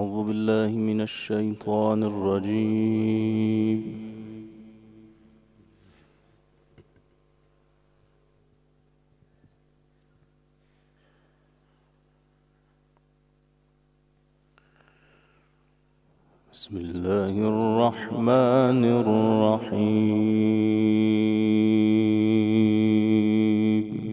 أعوذ بالله من الشيطان الرجيم. بسم الله الرحمن الرحيم.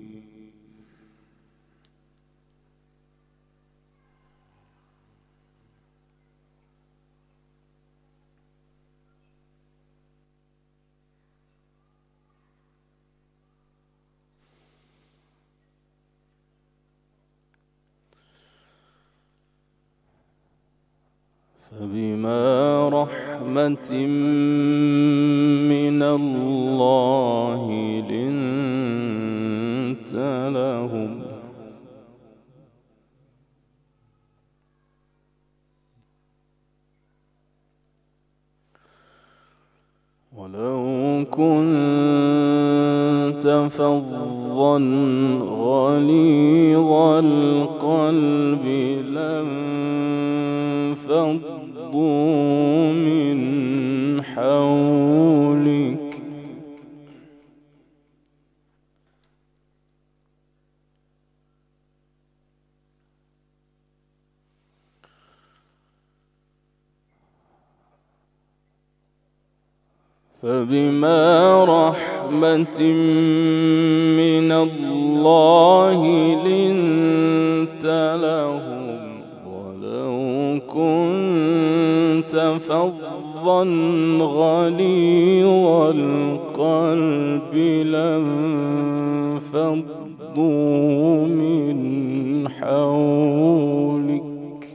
فبما رحمة من الله لنت لهم ولو كنت فظا غليظ القلب لانفضوا من حولك فبما رحمة من الله لنت لهم ولو كنت فظا غليظ القلب لانفضوا من حولك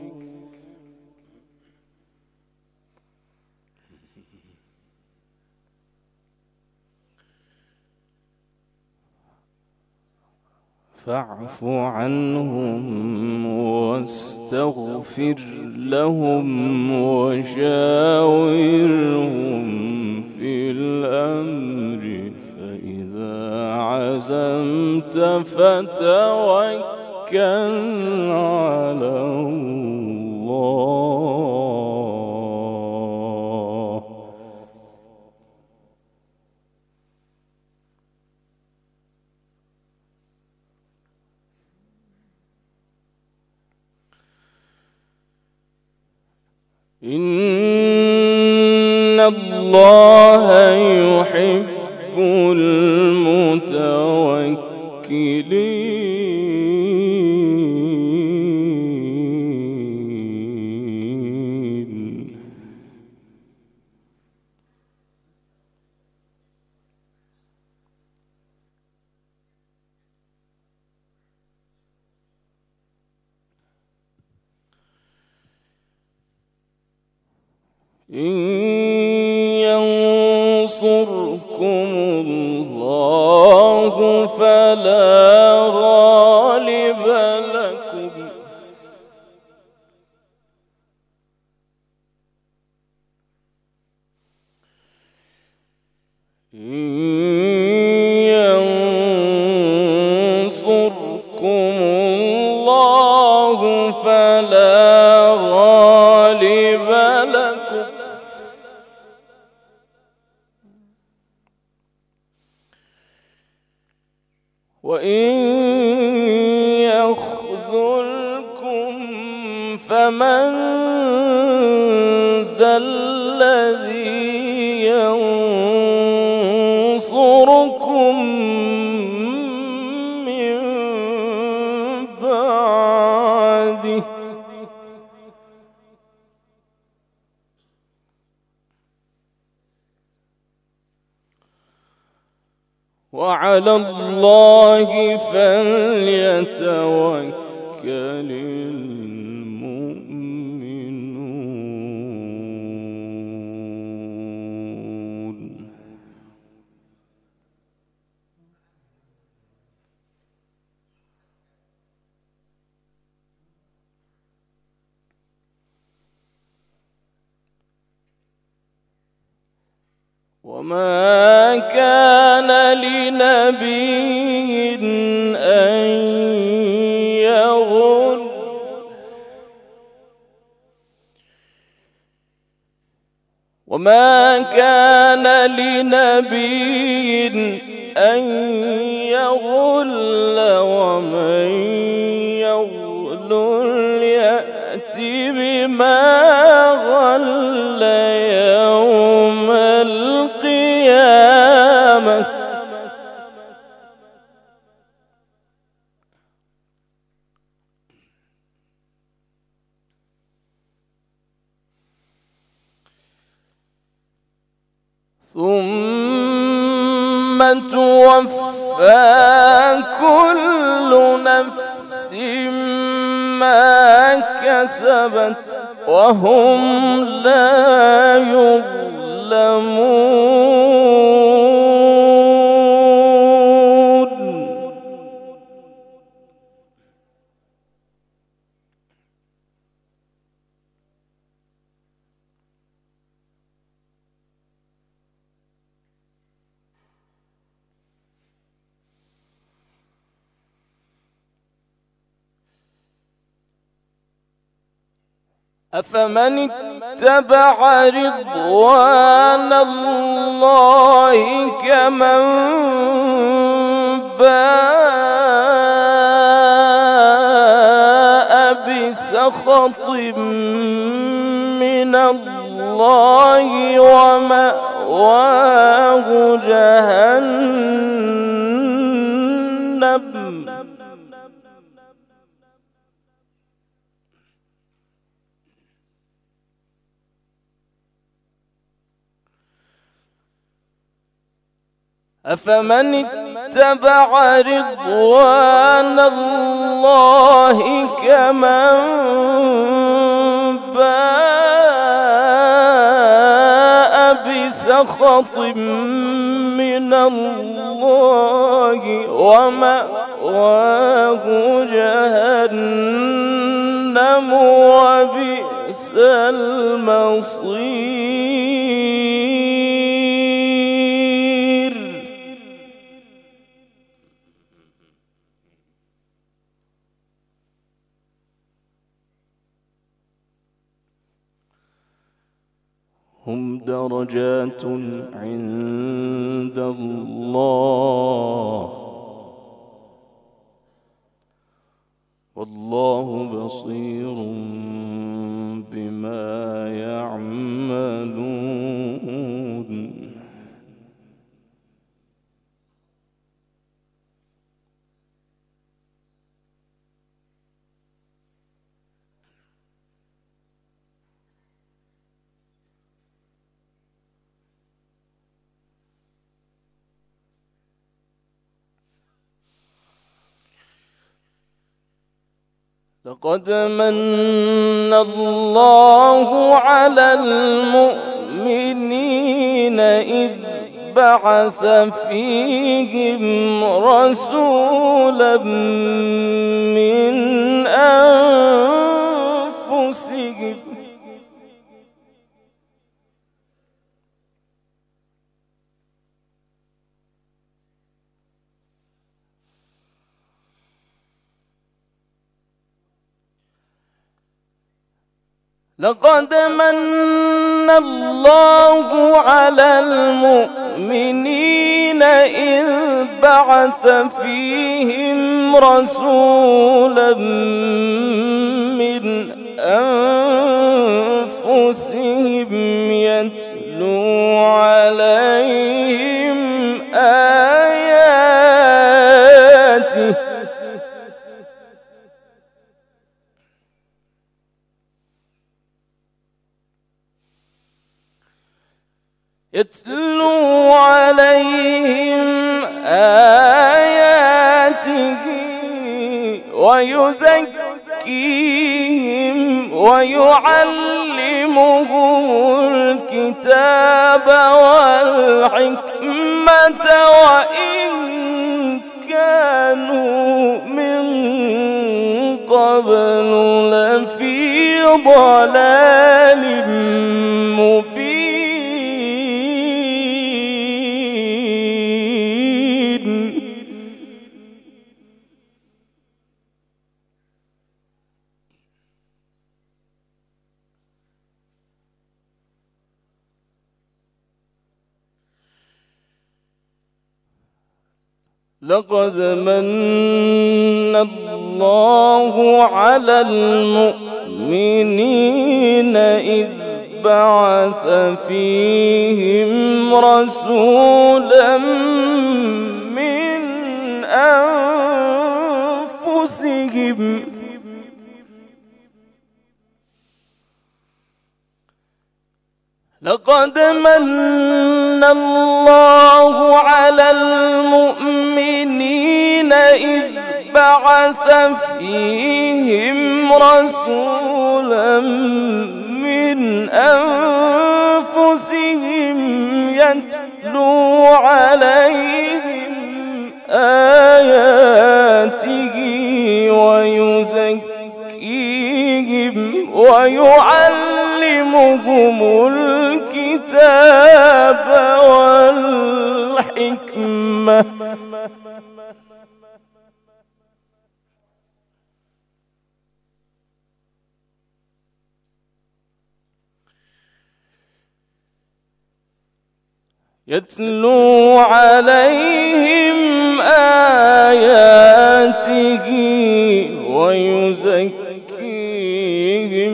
فاعف عنهم واستغفر لهم وشاورهم في الأمر فإذا عزمت فتوكل على الله إن الله يحب المتوكلين إن ينصركم الله فلا غالب لكم إن ينصركم الله فلا غالب لكم وإن يخذلكم فمن ذا الذي ينصركم من بعده وعلى الله فليتوكل المؤمنون وما كان لنبي أن يغل وما كان لنبي أن يغل ومن يغل يأت بما غل يوم القيامة ثم توفى كل نفس ما كسبت وهم لا يظلمون. أفمن اتبع رضوان الله كمن باء بسخط من الله ومأواه جهنم أفمن اتبع رضوان الله كمن باء بسخط من الله ومأواه جهنم وبئس المصير. هم درجات عند الله والله بصير بما يعملون. لقد من الله على المؤمنين إذ بعث فيهم رسولا من أنفسهم لقد من الله على المؤمنين إذ بعث فيهم رسولا من أنفسهم يتلو عليهم آياته ويزكيهم ويعلمهم الكتاب والحكمة وإن كانوا من قبل لفي ضلال مبين. لقد من الله على المؤمنين إذ بعث فيهم رسولا من أنفسهم لقد من الله على المؤمنين إذ بعث فيهم رسولا من أنفسهم يتلو عليهم آياته ويزكيهم ويعلمهم الكتاب والحكمة يتلو عليهم آياته ويزكيهم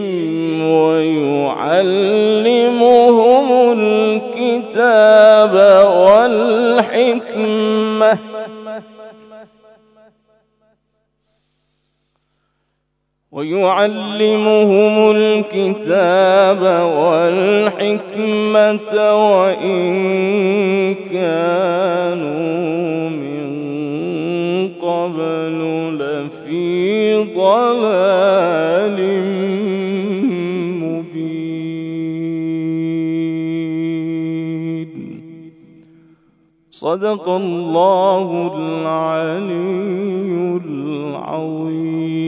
ويعلمهم الكتاب والحكمة وإن كانوا من قبل لفي ضلال مبين. صدق الله العلي العظيم.